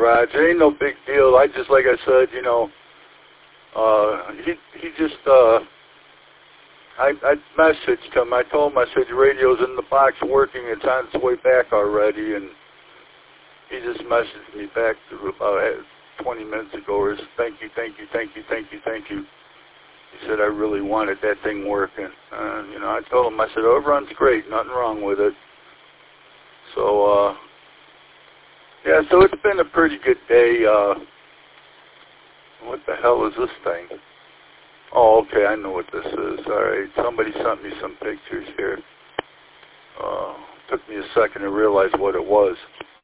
garage. It ain't no big deal. I just, like I said, you know, he just, I messaged him. I told him, I said, your radio's in the box working. It's on its way back already. And he just messaged me back about 20 minutes ago. Or thank you, thank you, thank you, thank you, thank you. He said, I really wanted that thing working. You know, I told him, I said, overrun's great. Nothing wrong with it. So, yeah, so it's been a pretty good day. What the hell is this thing? Oh, okay, I know what this is. All right, somebody sent me some pictures here. Took me a second to realize what it was.